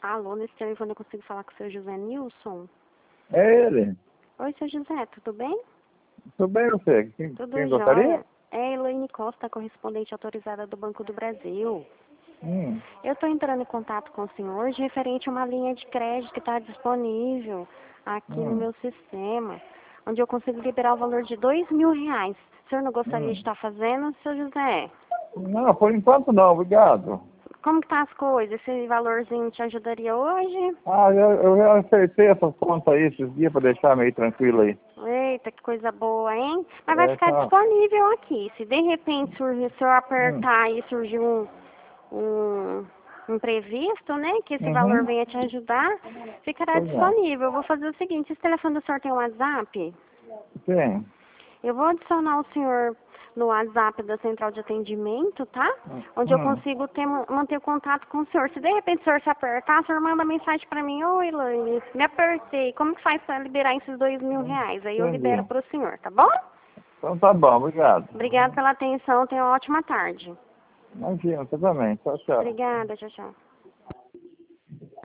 Alô, nesse telefone eu consigo falar com o seu José Nilson? É ele. Oi, seu José, tudo bem? Tudo bem, você? Tudo Quem gostaria? jóia. É Elaine Costa, correspondente autorizada do Banco do Brasil. Hum. Eu estou entrando em contato com o senhor de referente a uma linha de crédito que está disponível aqui no meu sistema, onde eu consigo liberar o valor de R$ 2.000. O senhor não gostaria de estar fazendo, seu José? Não, por enquanto não, obrigado. Como que tá as coisas? Esse valorzinho te ajudaria hoje? Eu já acertei essa conta aí esses dias para deixar meio tranquilo aí. Eita, que coisa boa, hein? Mas vai ficar Tá. disponível aqui. Se de repente surgir, se eu Hum. apertar e surgir um imprevisto, né? Que esse valor Uhum. venha te ajudar, ficará Pois não. disponível. Eu vou fazer o seguinte, esse telefone do senhor tem um WhatsApp? Sim. Eu vou adicionar o senhor no WhatsApp da central de atendimento, tá? Onde eu Hum. consigo manter o contato com o senhor. Se de repente o senhor se apertar, o senhor manda mensagem pra mim: oi, Elaine, me apertei. Como que faz pra liberar esses R$ 2.000? Aí eu libero Entendi. pro senhor, tá bom? Então tá bom, obrigado. Obrigada pela atenção. Tenha uma ótima tarde. Imagina, você também. Tchau, tchau. Obrigada. Tchau, tchau.